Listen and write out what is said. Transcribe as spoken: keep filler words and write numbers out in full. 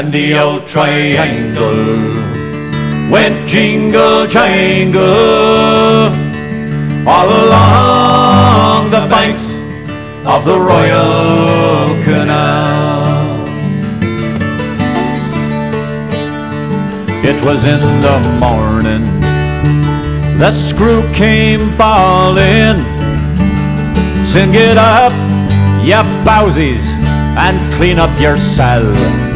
And the old triangle went jingle jangle all along the banks of the Royal Canal. It was in the morning, the screw came falling. Soon get up, ya bowsies, and clean up yourself.